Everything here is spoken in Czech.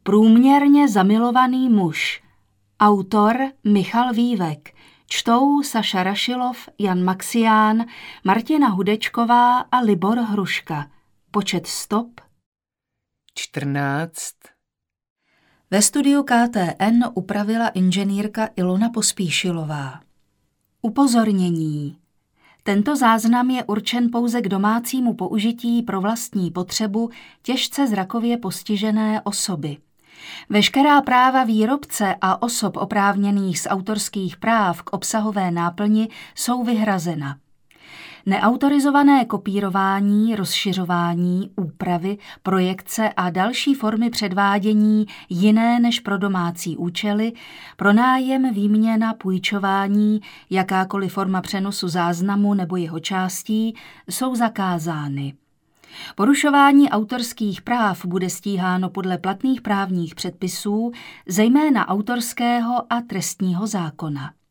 Průměrně zamilovaný muž. Autor Michal Vývek. Čtou Saša Rašilov, Jan Maxián, Martina Hudečková a Libor Hruška. Počet stop 14. Ve studiu KTN upravila inženýrka Ilona Pospíšilová. Upozornění. Tento záznam je určen pouze k domácímu použití pro vlastní potřebu těžce zrakově postižené osoby. Veškerá práva výrobce a osob oprávněných z autorských práv k obsahové náplni jsou vyhrazena. Neautorizované kopírování, rozšiřování, úpravy, projekce a další formy předvádění jiné než pro domácí účely, pronájem, výměna, půjčování, jakákoliv forma přenosu záznamu nebo jeho částí jsou zakázány. Porušování autorských práv bude stíháno podle platných právních předpisů, zejména autorského a trestního zákona.